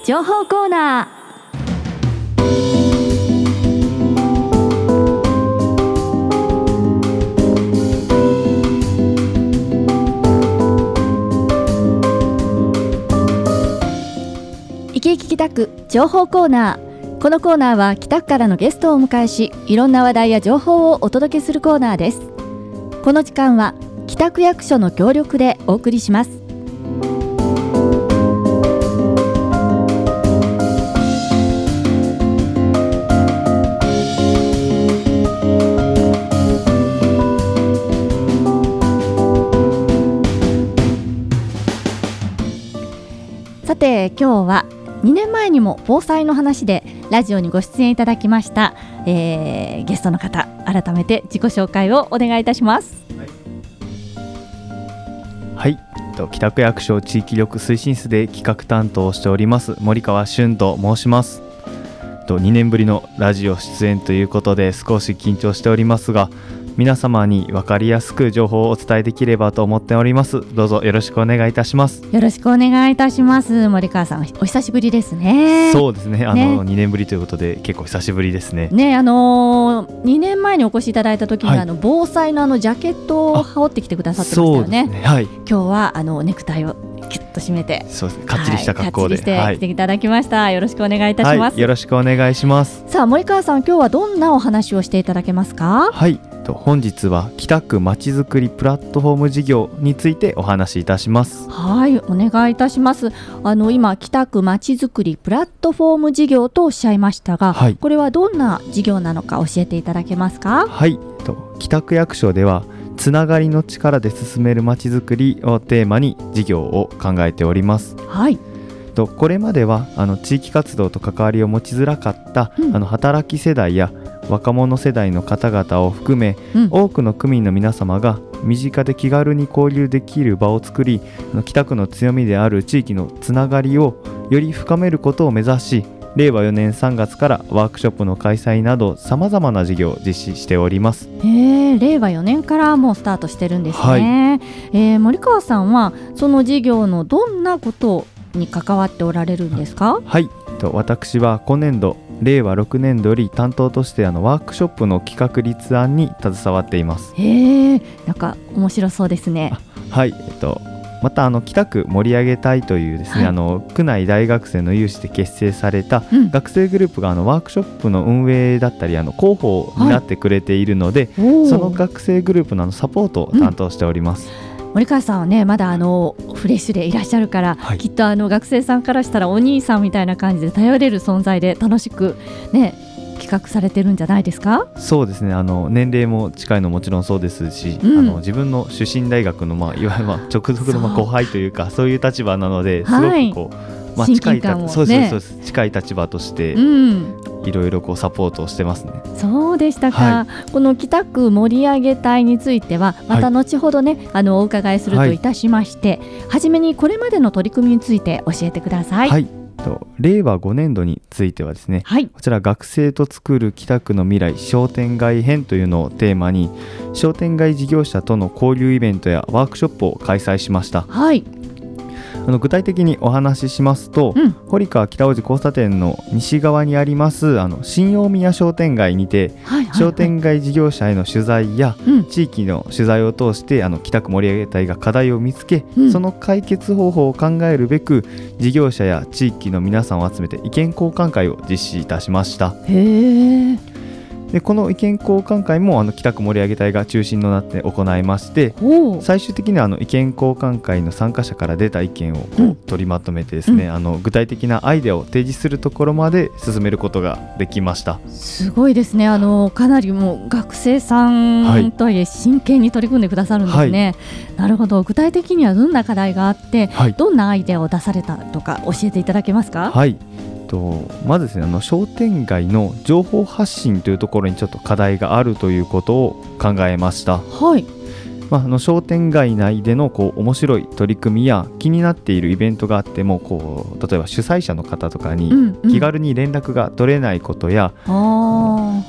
情報コーナー。生き生き北区情報コーナー。このコーナーは北区からのゲストをお迎えし、いろんな話題や情報をお届けするコーナーです。この時間は北区役所の協力でお送りします。さて今日は2年前にも防災の話でラジオにご出演いただきました、ゲストの方、改めて自己紹介をお願いいたします。 はい、北区役所地域力推進室で企画担当をしております森川俊と申します。2年ぶりのラジオ出演ということで少し緊張しておりますが、皆様に分かりやすく情報をお伝えできればと思っております。どうぞよろしくお願いいたします。 よろしくお願いいたします。森川さん、お久しぶりですね。 そうですね、2年ぶりということで結構久しぶりですね。 2年前にお越しいただいた時に、防災のジャケットを羽織ってきてくださってましたよね。 そうですね、はい、 今日はネクタイをキュッと締めて、 そうですね、かっちりした格好で、 かっちりして来ていただきました。よろしくお願いいたします。 よろしくお願いします。 さあ森川さん、今日はどんなお話をしていただけますか？ はい、本日は北区まちづくりプラットフォーム事業についてお話しいたします。 はい、お願いいたします。今北区まちづくりプラットフォーム事業とおっしゃいましたが、はい、これはどんな事業なのか教えていただけますか？ はい、北区役所ではつながりの力で進めるまちづくりをテーマに事業を考えております。はい、これまでは地域活動と関わりを持ちづらかった、働き世代や若者世代の方々を含め、多くの区民の皆様が身近で気軽に交流できる場を作り、北区の強みである地域のつながりをより深めることを目指し、令和4年3月からワークショップの開催などさまざまな事業を実施しております。 令和4年からもうスタートしてるんですね。はい、森川さんはその事業のどんなことに関わっておられるんですか？ はい、私は今年度令和6年度より担当としてワークショップの企画立案に携わっています。 なんか面白そうですね。 はい、また北区盛り上げ隊というですね、区内大学生の有志で結成された学生グループがワークショップの運営だったり広報になってくれているので、その学生グループのサポートを担当しております。 森川さんはね、まだフレッシュでいらっしゃるから、きっと学生さんからしたらお兄さんみたいな感じで頼れる存在で楽しくね企画されてるんじゃないですか？そうですね、 年齢も近いのももちろんそうですし、自分の出身大学の、いわゆる直属の後輩というか、そういう立場なので、すごく近い近い立場としていろいろサポートをしてますね。 そうでしたか。この北区盛り上げ隊についてはまた後ほどね、お伺いするといたしまして、はじめにこれまでの取り組みについて教えてください。はい、 令和5年度についてはですね、こちら学生と作る北区の未来商店街編というのをテーマに、商店街事業者との交流イベントやワークショップを開催しました。はい、具体的にお話ししますと、堀川北大路交差点の西側にあります新大宮商店街にて、商店街事業者への取材や、地域の取材を通して北区盛り上げ隊が課題を見つけ、その解決方法を考えるべく事業者や地域の皆さんを集めて意見交換会を実施いたしました。でこの意見交換会も北区盛り上げ隊が中心となって行いまして、最終的には意見交換会の参加者から出た意見を取りまとめてですね、具体的なアイデアを提示するところまで進めることができました。 すごいですね。かなりもう学生さんとはいえ真剣に取り組んでくださるんですね。なるほど。具体的にはどんな課題があって、どんなアイデアを出されたとか教えていただけますか？はい、 まずですね、商店街の情報発信というところにちょっと課題があるということを考えました。はい、商店街内での面白い取り組みや気になっているイベントがあっても例えば主催者の方とかに気軽に連絡が取れないことや、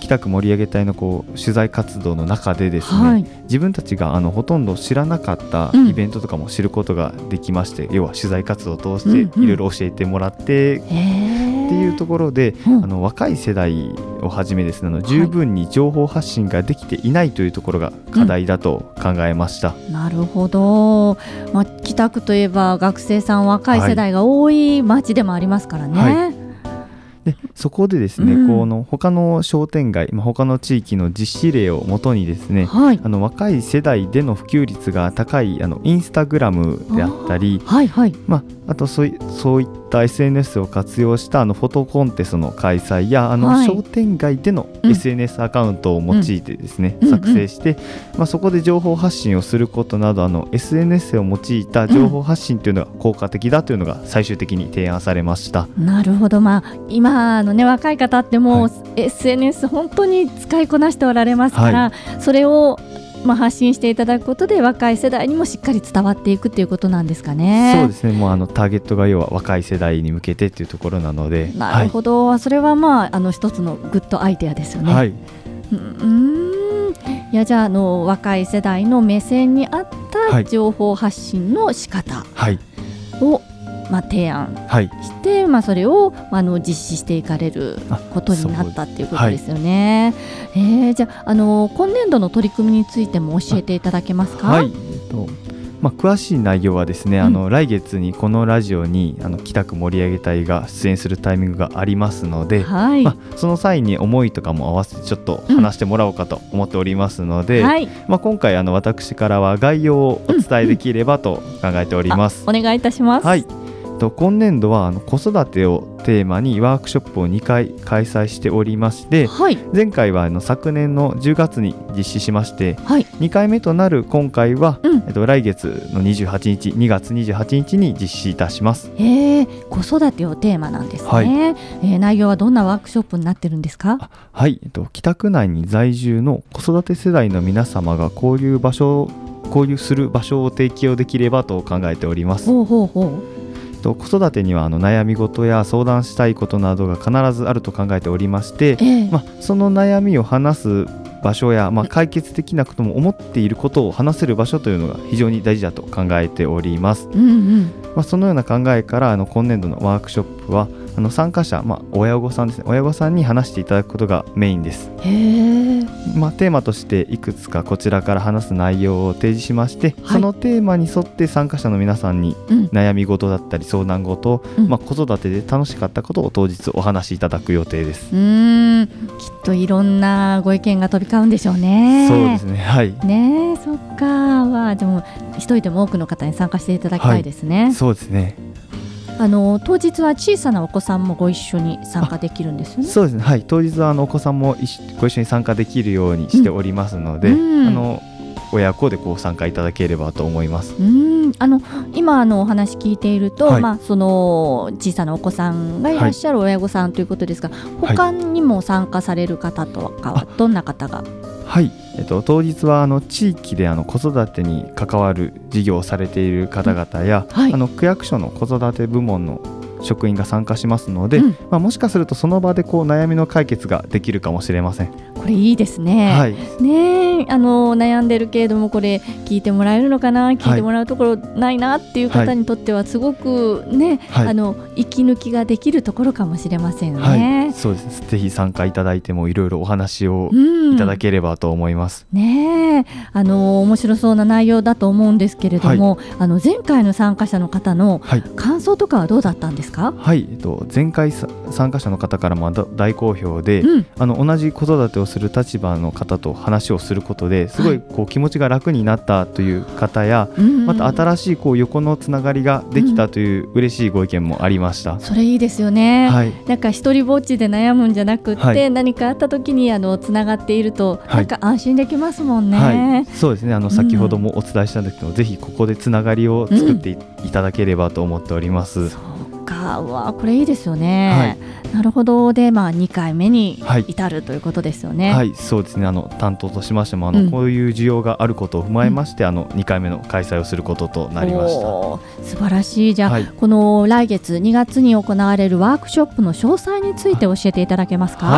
北区盛り上げ隊の取材活動の中でですね、自分たちがほとんど知らなかったイベントとかも知ることができまして、要は取材活動を通していろいろ教えてもらって、っていうところで、若い世代をはじめですね、十分に情報発信ができていないというところが課題だと考えました。 なるほど、北区といえば学生さん若い世代が多い町でもありますからね。 でそこでですね、他の商店街、他の地域の実施例をもとにですね、若い世代での普及率が高いインスタグラムであったり、あとそういった SNS を活用したフォトコンテストの開催や商店街での SNS アカウントを用いてですね、作成して、そこで情報発信をすることなどSNS を用いた情報発信というのが効果的だというのが最終的に提案されました。 なるほど、今の若い方ってもう、SNS 本当に使いこなしておられますから、それを発信していただくことで若い世代にもしっかり伝わっていくということなんですかね。 そうですね、もうターゲットが要は若い世代に向けてというところなので。 なるほど、それは一つのグッドアイデアですよね。いや、じゃあ若い世代の目線に合った情報発信の仕方を、提案して、それを実施していかれることになったっていうことですよね。じゃあ、今年度の取り組みについても教えていただけますか？ 詳しい内容はですね、来月にこのラジオに北区盛り上げ隊が出演するタイミングがありますので、その際に思いとかも合わせてちょっと話してもらおうかと思っておりますので、今回私からは概要をお伝えできればと考えております。 お願いいたします。 今年度は子育てをテーマにワークショップを2回開催しておりまして、前回は昨年の10月に実施しまして、2回目となる今回は、来月の2月28日に実施いたします。 子育てをテーマなんですね。内容はどんなワークショップになってるんですか？ 北区内に在住の子育て世代の皆様が交流する場所を提供できればと考えております。子育てには悩み事や相談したいことなどが必ずあると考えておりまして、その悩みを話す場所や、解決できなくとも思っていることを話せる場所というのが非常に大事だと考えております。そのような考えから今年度のワークショップは参加者、親御さんですね、親御さんに話していただくことがメインです。テーマとしていくつかこちらから話す内容を提示しまして、そのテーマに沿って参加者の皆さんに悩み事だったり相談事、子育てで楽しかったことを当日お話しいただく予定です。 きっといろんなご意見が飛び交うんでしょうね。 そうですね。 そっか。でも一人でも多くの方に参加していただきたいですね。 そうですね。 当日は小さなお子さんもご一緒に参加できるんですよね。 そうですね、当日はお子さんもご一緒に参加できるようにしておりますので、親子で参加いただければと思います。 今お話聞いていると、その小さなお子さんがいらっしゃる親御さんということですが、他にも参加される方とかはどんな方が？ 当日は地域で子育てに関わる事業をされている方々や、区役所の子育て部門の職員が参加しますので、もしかするとその場で悩みの解決ができるかもしれません。 これいいですね。悩んでるけれどもこれ聞いてもらえるのかな、聞いてもらうところないなっていう方にとってはすごく息抜きができるところかもしれませんね。 そうです。ぜひ参加いただいてもいろいろお話をいただければと思います。 面白そうな内容だと思うんですけれども、前回の参加者の方の感想とかはどうだったんですか？ 前回参加者の方からも大好評で、同じ子育てをする立場の方と話をすることですごい気持ちが楽になったという方や、また新しい横のつながりができたという嬉しいご意見もありました。 それいいですよね。なんか一人ぼっちで悩むんじゃなくって、何かあった時につながっているとなんか安心できますもんね。 そうですね。先ほどもお伝えしたんですけど、ぜひここでつながりを作っていただければと思っております。 これいいですよね。なるほど。で、2回目に至るということですよね。 そうですね。担当としましてもこういう需要があることを踏まえまして、2回目の開催をすることとなりました。 素晴らしい。じゃあ、この来月2月に行われるワークショップの詳細について教えていただけますか？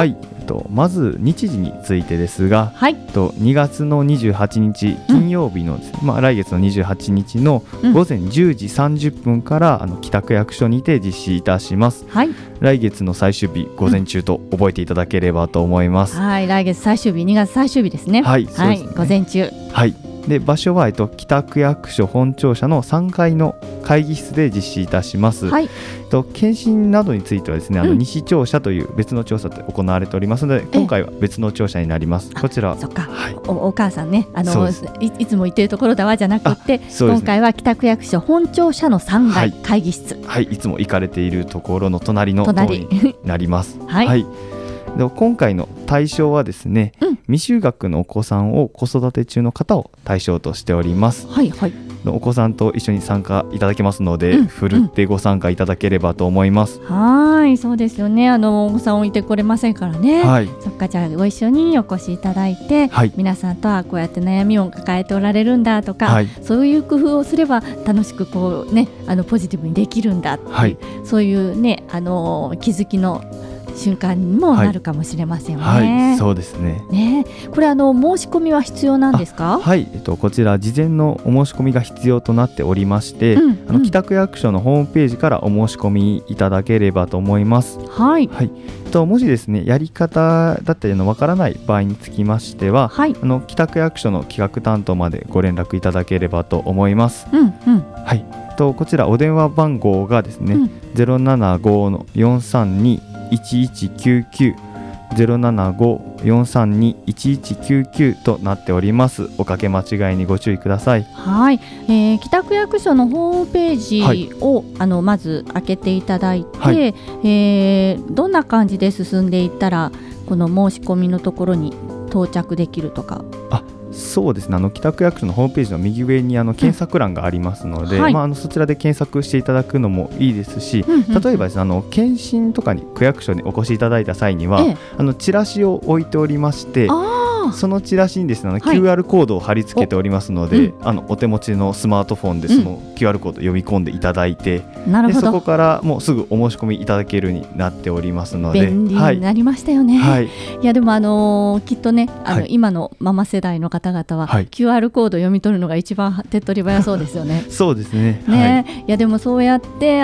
まず日時についてですが、2月の28日金曜日のですね、来月の28日の午前10時30分から北区役所にて実施いたします。来月の最終日午前中と覚えていただければと思います。 来月最終日、2月最終日ですね。 そうですね。 午前中。 で場所は北区役所本庁舎の3階の会議室で実施いたします。検診などについてはですね、西庁舎という別の庁舎で行われておりますので、今回は別の庁舎になります。こちらそっか、お母さんね、いつも行っているところだわじゃなくて、今回は北区役所本庁舎の3階会議室、 いつも行かれているところの隣の棟になります。で今回の対象はですね、未就学のお子さんを子育て中の方を対象としております。お子さんと一緒に参加いただけますので、ふるってご参加いただければと思います。 そうですよね。お子さん置いてこれませんからね。そっか、じゃあご一緒にお越しいただいて、皆さんとはこうやって悩みを抱えておられるんだとか、そういう工夫をすれば楽しくこうね、ポジティブにできるんだっていう、そういうね、気づきの瞬間にもなるかもしれませんよね。 そうですね。 これ申し込みは必要なんですか？ こちら事前のお申し込みが必要となっておりまして、北区役所のホームページからお申し込みいただければと思います。もしですね、やり方だったりのわからない場合につきましては、北区役所の企画担当までご連絡いただければと思います。こちらお電話番号がですね、075-432-1199 075-432-1199 となっております。おかけ間違いにご注意ください。 北区役所のホームページを、まず開けていただいて、どんな感じで進んでいったらこの申し込みのところに到着できるとか。 そうですね、北区役所のホームページの右上に検索欄がありますので、そちらで検索していただくのもいいですし、例えばですね、検診とかに区役所にお越しいただいた際には、チラシを置いておりまして、そのチラシにですね、QR コードを貼り付けておりますので、お手持ちのスマートフォンでその QR コードを読み込んでいただいて、でそこからもうすぐお申し込みいただけるようになっておりますので、 便利になりましたよね。いやでもきっとね、今のママ世代の方々は、QR コードを読み取るのが一番手っ取り早そうですよね。 そうですね。 いやでもそうやって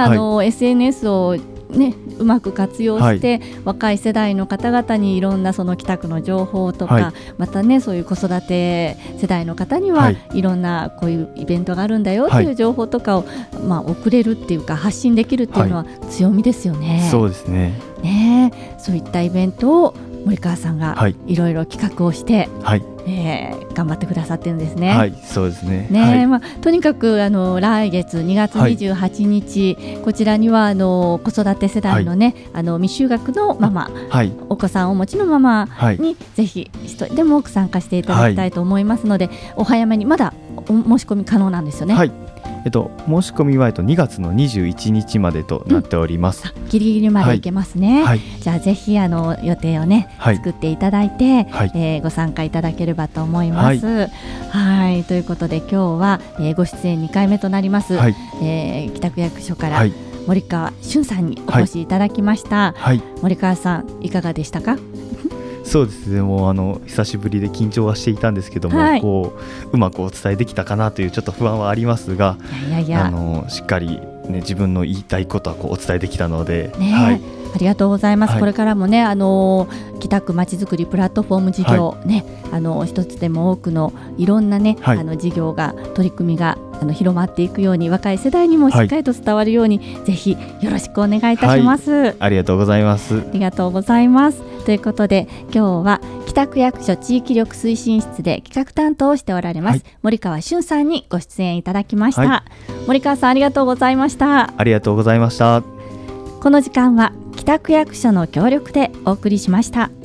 SNS をうまく活用して、若い世代の方々にいろんなその北区の情報とか、またね、そういう子育て世代の方にはいろんなこういうイベントがあるんだよという情報とかを、送れるっていうか発信できるっていうのは強みですよね。 そうですね。 そういったイベントを森川さんがいろいろ企画をして、頑張ってくださってるんですね。 そうですね。 とにかく来月2月28日、こちらには子育て世代のね、未就学のママ、お子さんをお持ちのママに、ぜひ一人でも多く参加していただきたいと思いますので、お早めに。まだお申し込み可能なんですよね。 申し込みは2月の21日までとなっております。 ギリギリまでいけますね。じゃあぜひ予定をね、作っていただいて、ご参加いただければと思います。ということで今日は、ご出演2回目となります、北区役所から森川俊さんにお越しいただきました。森川さん、いかがでしたか？ そうですね、もう久しぶりで緊張はしていたんですけども、うまくお伝えできたかなというちょっと不安はありますが、しっかり、自分の言いたいことはお伝えできたので、ありがとうございます。これからもね、北区まちづくりプラットフォーム事業、一つでも多くのいろんなね、事業が取り組みが広まっていくように、若い世代にもしっかりと伝わるように、ぜひよろしくお願いいたします。 ありがとうございます。 ありがとうございます。ということで今日は北区役所地域力推進室で企画担当をしておられます、森川俊さんにご出演いただきました。森川さん、ありがとうございました。 ありがとうございました。 この時間は北区役所の協力でお送りしました。